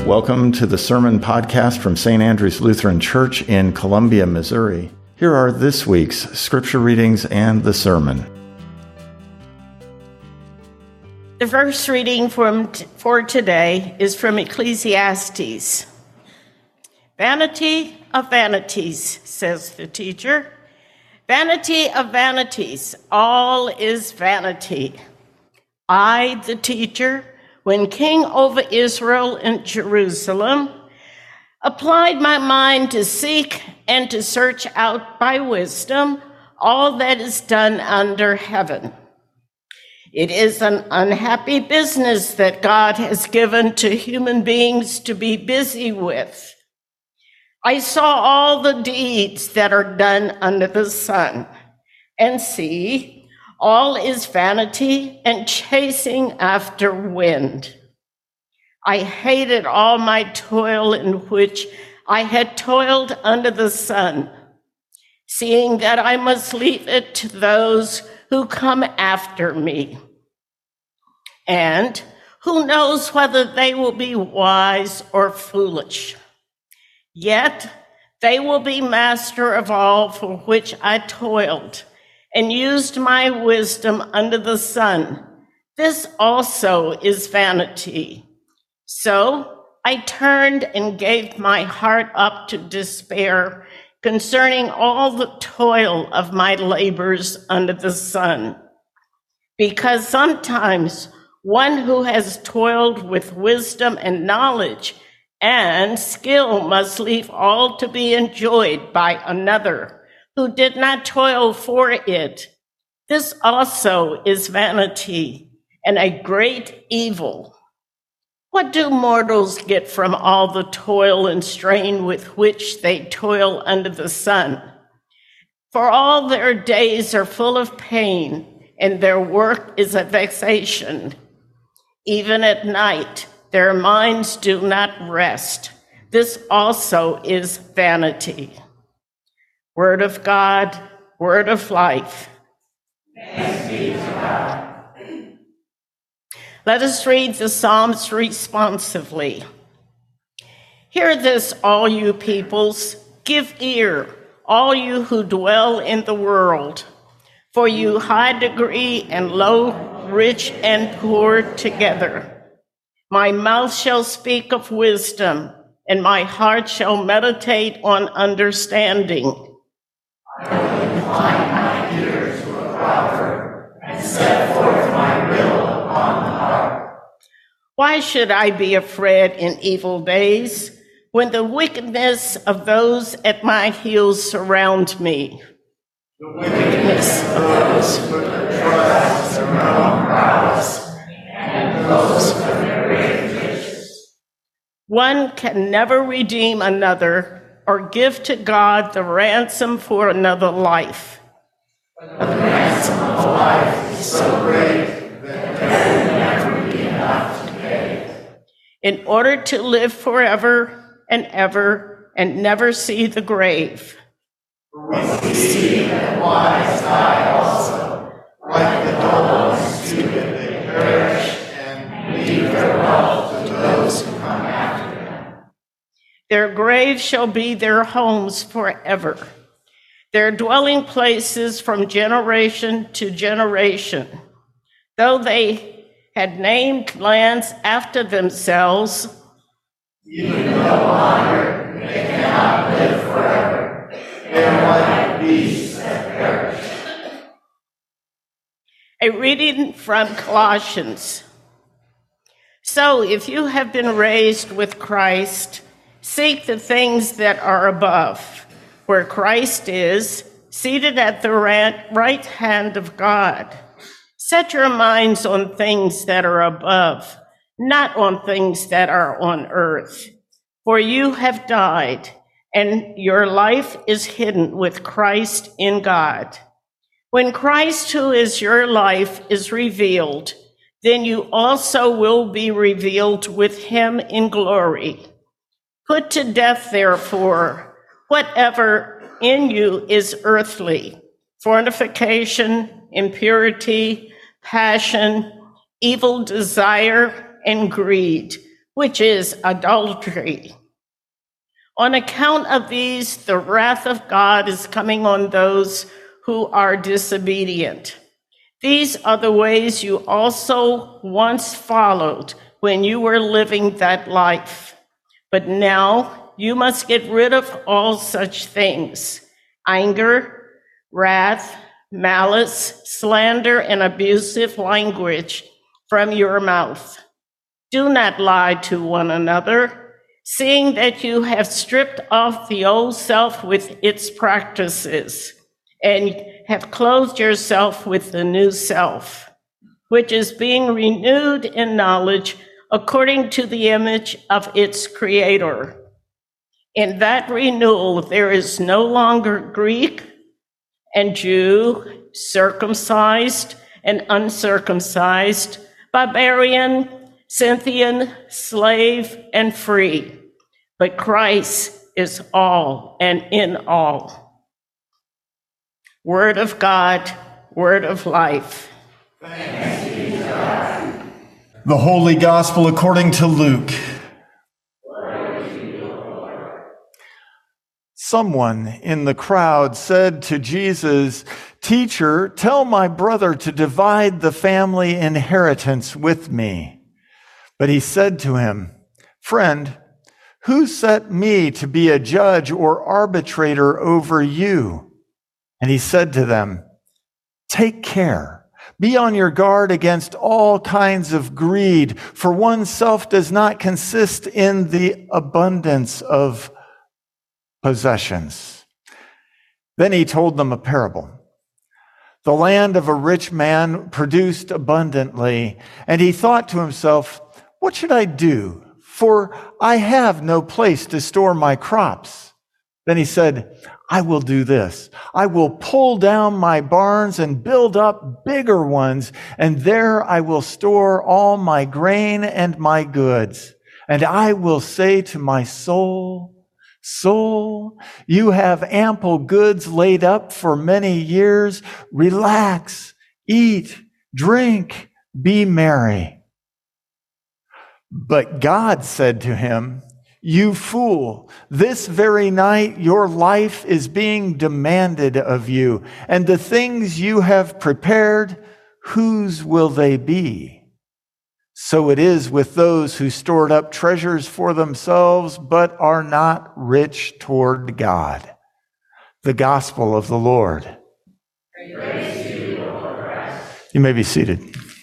Welcome to the Sermon Podcast from St. Andrew's Lutheran Church in Columbia, Missouri. Here are this week's scripture readings and the sermon. The first reading for today is from Ecclesiastes. Vanity of vanities, says the teacher. Vanity of vanities, all is vanity. I, the teacher, when king over Israel and Jerusalem, applied my mind to seek and to search out by wisdom all that is done under heaven. It is an unhappy business that God has given to human beings to be busy with. I saw all the deeds that are done under the sun, and see, all is vanity and chasing after wind. I hated all my toil in which I had toiled under the sun, seeing that I must leave it to those who come after me. And who knows whether they will be wise or foolish? Yet they will be master of all for which I toiled and used my wisdom under the sun. This also is vanity. So I turned and gave my heart up to despair concerning all the toil of my labors under the sun. Because sometimes one who has toiled with wisdom and knowledge and skill must leave all to be enjoyed by another who did not toil for it. This also is vanity and a great evil. What do mortals get from all the toil and strain with which they toil under the sun? For all their days are full of pain, and their work is a vexation. Even at night, their minds do not rest. This also is vanity. Word of God, word of life. Thanks be to God. Let us read the Psalms responsively. Hear this, all you peoples. Give ear, all you who dwell in the world. For you high degree and low, rich and poor together. My mouth shall speak of wisdom, and my heart shall meditate on understanding. I will incline my ear to a proverb and set forth my will upon the harp. Why should I be afraid in evil days when the wickedness of those at my heels surround me? The wickedness of those who trust their own prowess and those of their great riches. One can never redeem another or give to God the ransom for another life. But the ransom of life is so great that there will never be enough to pay. In order to live forever and ever and never see the grave. For we see that wise die also, like the dull and stupid they perish, and leave their wealth to those who come after them. Their graves shall be their homes forever, their dwelling places from generation to generation. Though they had named lands after themselves, Even though on earth they cannot live forever, they are like beasts that perish. A reading from Colossians. So if you have been raised with Christ, seek the things that are above, where Christ is, seated at the right hand of God. Set your minds on things that are above, not on things that are on earth. For you have died, and your life is hidden with Christ in God. When Christ, who is your life, is revealed, then you also will be revealed with him in glory. Put to death, therefore, whatever in you is earthly: fornication, impurity, passion, evil desire, and greed, which is adultery. On account of these, the wrath of God is coming on those who are disobedient. These are the ways you also once followed when you were living that life. But now you must get rid of all such things: anger, wrath, malice, slander, and abusive language from your mouth. Do not lie to one another, seeing that you have stripped off the old self with its practices, and have clothed yourself with the new self, which is being renewed in knowledge according to the image of its creator. In that renewal, there is no longer Greek and Jew, circumcised and uncircumcised, barbarian, Scythian, slave, and free, but Christ is all and in all. Word of God, word of life. Thanks be to God. The Holy Gospel according to Luke. Someone in the crowd said to Jesus, "Teacher, tell my brother to divide the family inheritance with me." But he said to him, "Friend, who set me to be a judge or arbitrator over you?" And he said to them, "Take care. Be on your guard against all kinds of greed, for oneself does not consist in the abundance of possessions." Then he told them a parable. The land of a rich man produced abundantly, and he thought to himself, "What should I do? For I have no place to store my crops." Then he said, "I will do this. I will pull down my barns and build up bigger ones, and there I will store all my grain and my goods. And I will say to my soul, 'Soul, you have ample goods laid up for many years. Relax, eat, drink, be merry.' But God said to him, 'You fool, this very night your life is being demanded of you, and the things you have prepared, whose will they be?' So it is with those who stored up treasures for themselves, but are not rich toward God." The Gospel of the Lord. Praise to you, Lord Christ. You may be seated.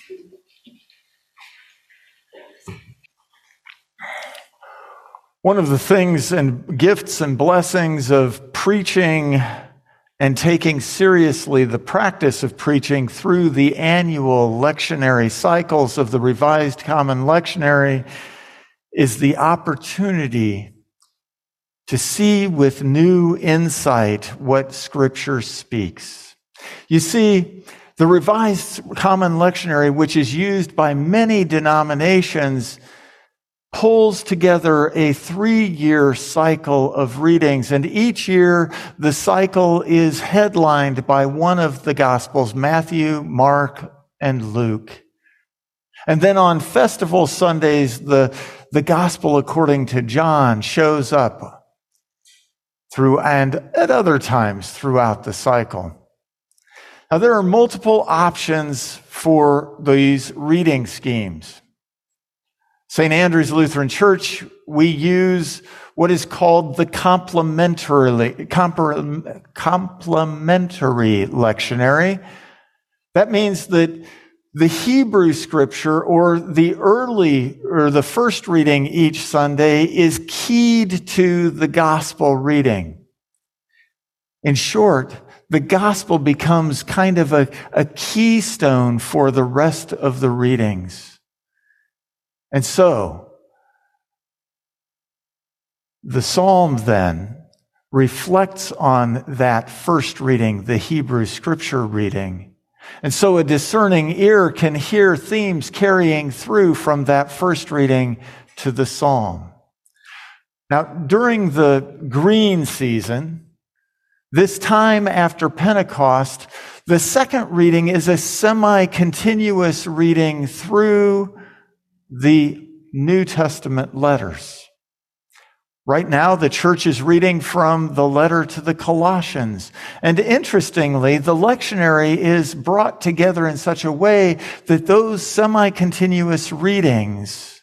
One of the things and gifts and blessings of preaching and taking seriously the practice of preaching through the annual lectionary cycles of the Revised Common Lectionary is the opportunity to see with new insight what Scripture speaks. You see, the Revised Common Lectionary, which is used by many denominations, pulls together a 3-year cycle of readings, and each year the cycle is headlined by one of the Gospels, Matthew, Mark, and Luke. And then on festival Sundays, the Gospel according to John shows up through, and at other times throughout the cycle. Now, there are multiple options for these reading schemes. St. Andrew's Lutheran Church, we use what is called the complementary lectionary. That means that the Hebrew scripture or the first reading each Sunday is keyed to the gospel reading. In short, the gospel becomes kind of a keystone for the rest of the readings. And so, the psalm then reflects on that first reading, the Hebrew scripture reading. And so a discerning ear can hear themes carrying through from that first reading to the psalm. Now, during the green season, this time after Pentecost, the second reading is a semi-continuous reading through the New Testament letters. Right now, the church is reading from the letter to the Colossians. And interestingly, the lectionary is brought together in such a way that those semi-continuous readings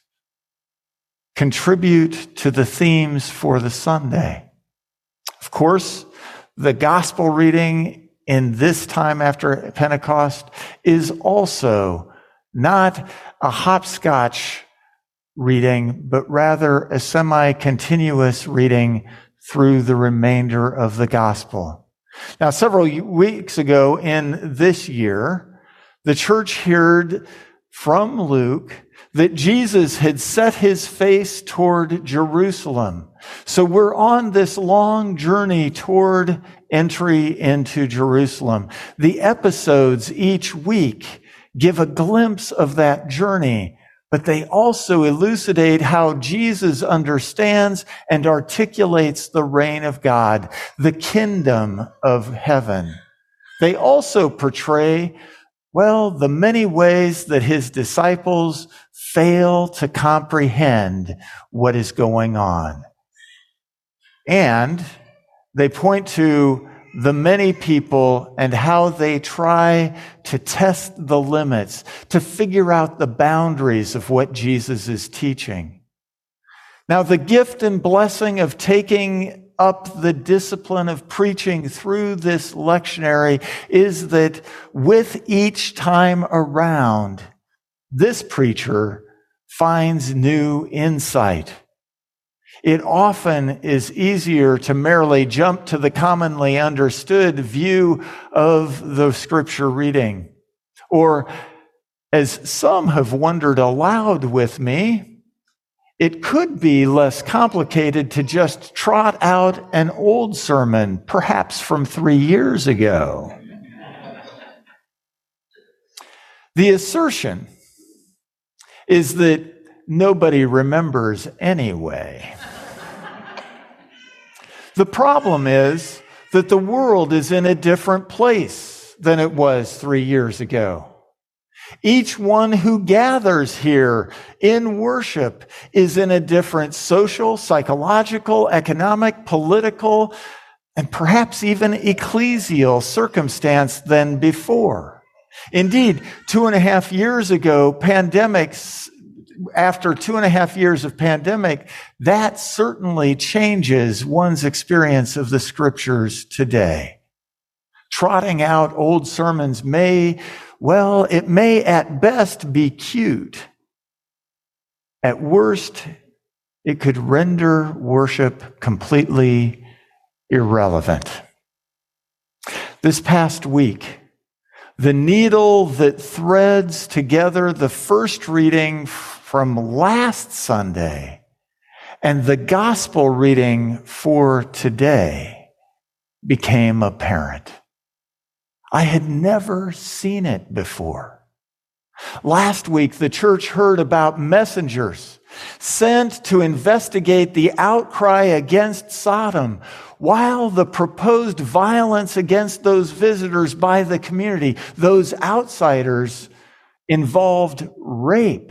contribute to the themes for the Sunday. Of course, the gospel reading in this time after Pentecost is also not a hopscotch reading, but rather a semi-continuous reading through the remainder of the gospel. Now, several weeks ago in this year, the church heard from Luke that Jesus had set his face toward Jerusalem. So we're on this long journey toward entry into Jerusalem. The episodes each week give a glimpse of that journey, but they also elucidate how Jesus understands and articulates the reign of God, the kingdom of heaven. They also portray, the many ways that his disciples fail to comprehend what is going on. And they point to the many people and how they try to test the limits, to figure out the boundaries of what Jesus is teaching. Now, the gift and blessing of taking up the discipline of preaching through this lectionary is that with each time around, this preacher finds new insight. It often is easier to merely jump to the commonly understood view of the scripture reading. Or, as some have wondered aloud with me, it could be less complicated to just trot out an old sermon, perhaps from 3 years ago. The assertion is that nobody remembers anyway. The problem is that the world is in a different place than it was 3 years ago. Each one who gathers here in worship is in a different social, psychological, economic, political, and perhaps even ecclesial circumstance than before. Indeed, 2.5 years ago, after 2.5 years of pandemic, that certainly changes one's experience of the scriptures today. Trotting out old sermons it may at best be cute. At worst, it could render worship completely irrelevant. This past week, the needle that threads together the first reading from last Sunday and the gospel reading for today became apparent. I had never seen it before. Last week, the church heard about messengers sent to investigate the outcry against Sodom, while the proposed violence against those visitors by the community, those outsiders, involved rape.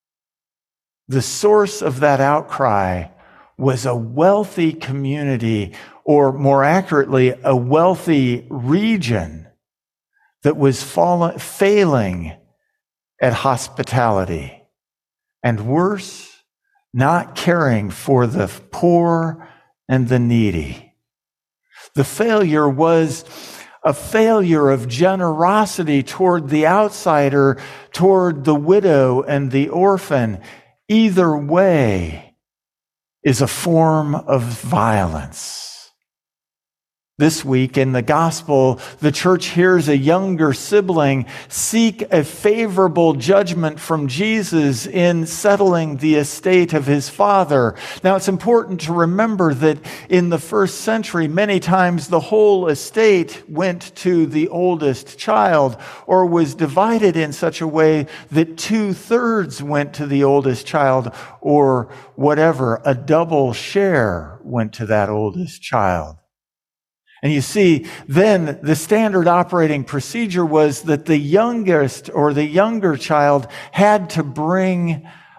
The source of that outcry was a wealthy community, or more accurately, a wealthy region that was failing at hospitality, and worse, not caring for the poor and the needy. The failure was a failure of generosity toward the outsider, toward the widow and the orphan. Either way is a form of violence. This week in the gospel, the church hears a younger sibling seek a favorable judgment from Jesus in settling the estate of his father. Now, it's important to remember that in the first century, many times the whole estate went to the oldest child, or was divided in such a way that 2/3 went to the oldest child, or whatever, a double share went to that oldest child. And you see, then the standard operating procedure was that the youngest or the younger child had to bring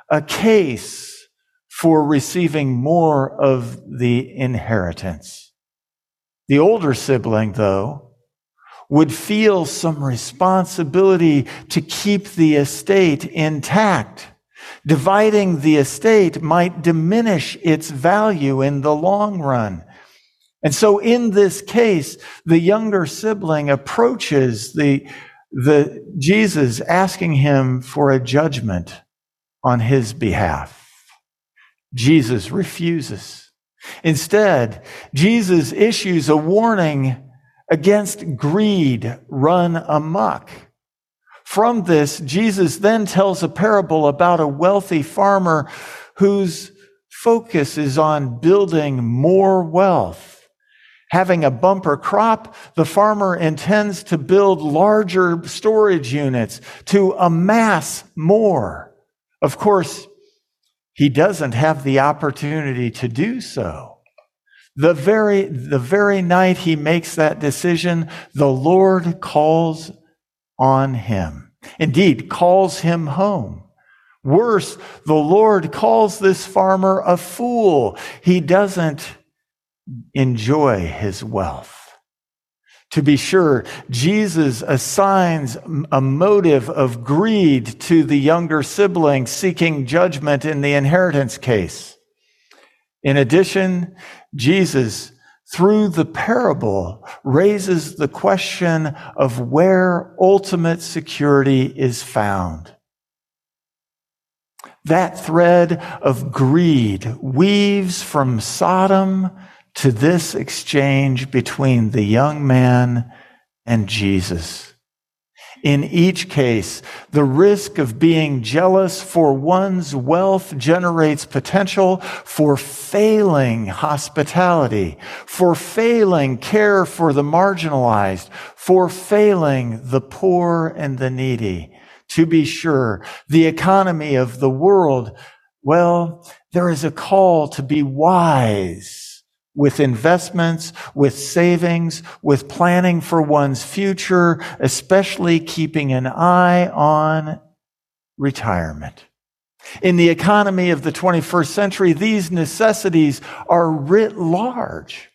a case for receiving more of the inheritance. The older sibling, though, would feel some responsibility to keep the estate intact. Dividing the estate might diminish its value in the long run. And so in this case, the younger sibling approaches Jesus, asking him for a judgment on his behalf. Jesus refuses. Instead, Jesus issues a warning against greed run amok. From this, Jesus then tells a parable about a wealthy farmer whose focus is on building more wealth. Having a bumper crop, the farmer intends to build larger storage units to amass more. Of course, he doesn't have the opportunity to do so. The very night he makes that decision, the Lord calls on him. Indeed, calls him home. Worse, the Lord calls this farmer a fool. He doesn't enjoy his wealth. To be sure, Jesus assigns a motive of greed to the younger sibling seeking judgment in the inheritance case. In addition, Jesus, through the parable, raises the question of where ultimate security is found. That thread of greed weaves from Sodom to this exchange between the young man and Jesus. In each case, the risk of being jealous for one's wealth generates potential for failing hospitality, for failing care for the marginalized, for failing the poor and the needy. To be sure, the economy of the world, well, there is a call to be wise with investments, with savings, with planning for one's future, especially keeping an eye on retirement. In the economy of the 21st century, these necessities are writ large.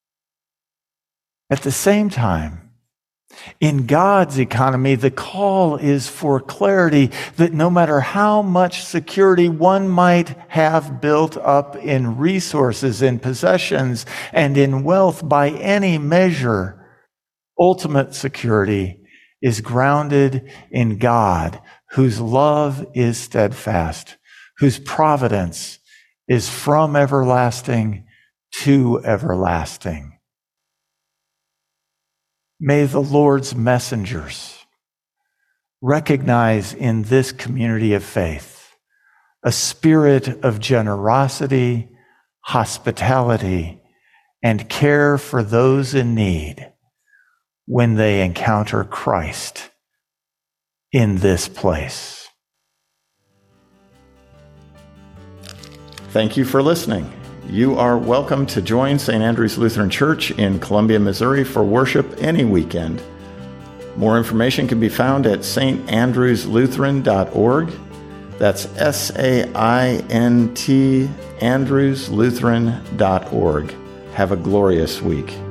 At the same time, in God's economy, the call is for clarity that no matter how much security one might have built up in resources, in possessions, and in wealth by any measure, ultimate security is grounded in God, whose love is steadfast, whose providence is from everlasting to everlasting. May the Lord's messengers recognize in this community of faith a spirit of generosity, hospitality, and care for those in need when they encounter Christ in this place. Thank you for listening. You are welcome to join St. Andrew's Lutheran Church in Columbia, Missouri for worship any weekend. More information can be found at standrewslutheran.org. That's SAINT andrewslutheran.org. Have a glorious week.